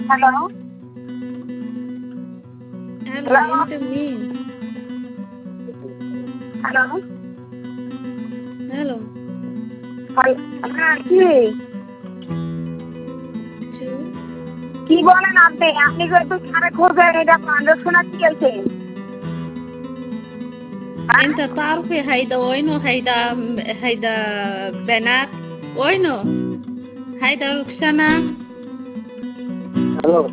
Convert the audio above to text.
Hello? Hello, Hello? into me. Hello? Hello. হ্যাঁ কি Two. কি বলেন আপনি আপনি একটু সারে খোঁজেন এটা পান্ডব শোনা কি হয়েছে انت تعرفي هيدا وينه هيدا بنات وينه هيدا روكسانا হ্যালো